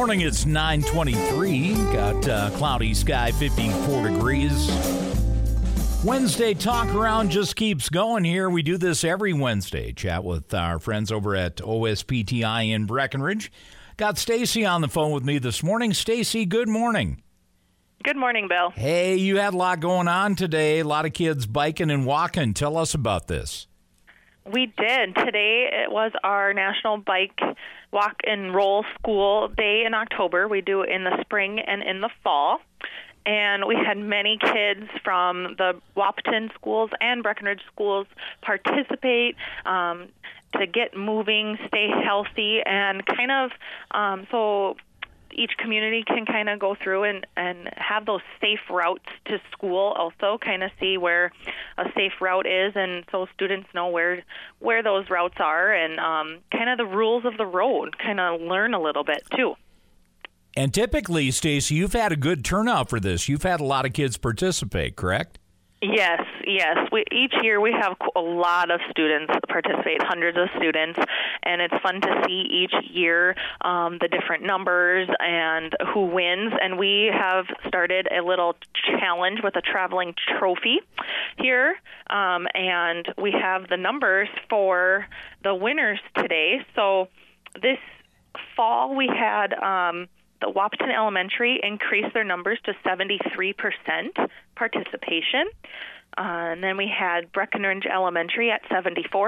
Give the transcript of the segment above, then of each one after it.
morning, it's 9:23. Got cloudy sky, 54 degrees. Wednesday talk around just keeps going here. We do this every Wednesday. Chat with our friends over at OSPTI in Breckenridge. Got Stacy on the phone with me this morning. Stacy, good morning. Good morning, Bill. Hey, you had a lot going on today. A lot of kids biking and walking. Tell us about this. We did. Today it was our National Bike Walk and Roll School Day in October. We do it in the spring and in the fall. And we had many kids from the Wahpeton schools and Breckenridge schools participate to get moving, stay healthy, and kind of so each community can kind of go through and have those safe routes to school also, kind of see where a safe route is, and so students know where those routes are and kind of the rules of the road, kind of learn a little bit too. And typically, Stacy, you've had a good turnout for this. You've had a lot of kids participate, correct? Yes. Each year we have a lot of students participate, hundreds of students, and it's fun to see each year the different numbers and who wins. And we have started a little challenge with a traveling trophy here, and we have the numbers for the winners today. So this fall we had the Wahpeton Elementary increased their numbers to 73% participation. And then we had Breckenridge Elementary at 74%,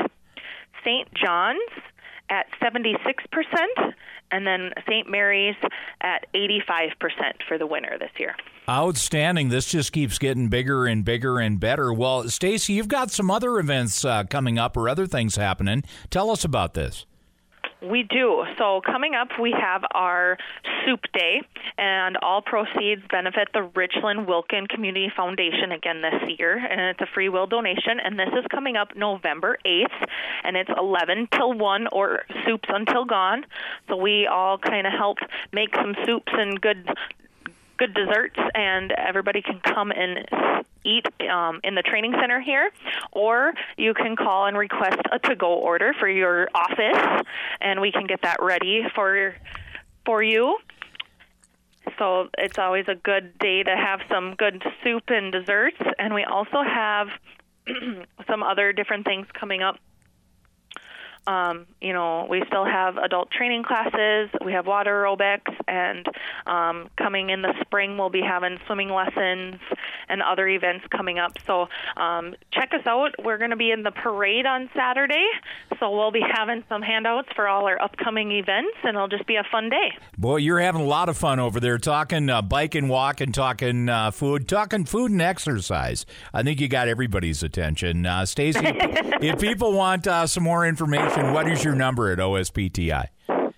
St. John's at 76%, and then St. Mary's at 85% for the winner this year. Outstanding. This just keeps getting bigger and bigger and better. Well, Stacy, you've got some other events coming up or other things happening. Tell us about this. We do. So coming up, we have our Soup Day, and all proceeds benefit the Richland Wilkin Community Foundation again this year, and it's a free will donation, and this is coming up November 8th, and it's 11 till 1 or soups until gone. So we all kind of help make some soups and good desserts, and everybody can come and eat in the training center here, or you can call and request a to-go order for your office, and we can get that ready for you. So it's always a good day to have some good soup and desserts, and we also have some other different things coming up. We still have adult training classes, we have water aerobics, and coming in the spring we'll be having swimming lessons and other events coming up. So check us out. We're going to be in the parade on Saturday, so we'll be having some handouts for all our upcoming events, and it'll just be a fun day. Boy, you're having a lot of fun over there, talking bike and walk and talking food and exercise. I think you got everybody's attention. Stacy, if people want some more information, what is your number at OSPTI?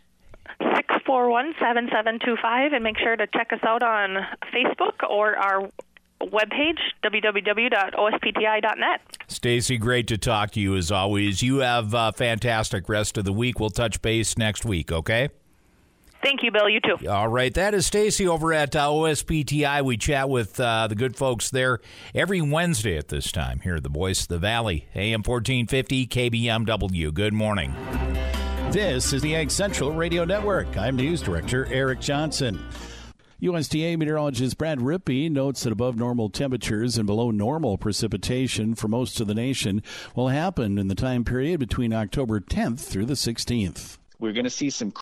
641-7725, and make sure to check us out on Facebook or our webpage, www.ospti.net. Stacy, great to talk to you as always. You have a fantastic rest of the week. We'll touch base next week, okay? Thank you, Bill. You too. All right. That is Stacy over at OSPTI. We chat with the good folks there every Wednesday at this time here at the Voice of the Valley, AM 1450 KBMW. Good morning. This is the Ag Central Radio Network. I'm News Director Eric Johnson. USDA meteorologist Brad Rippey notes that above normal temperatures and below normal precipitation for most of the nation will happen in the time period between October 10th through the 16th. We're going to see some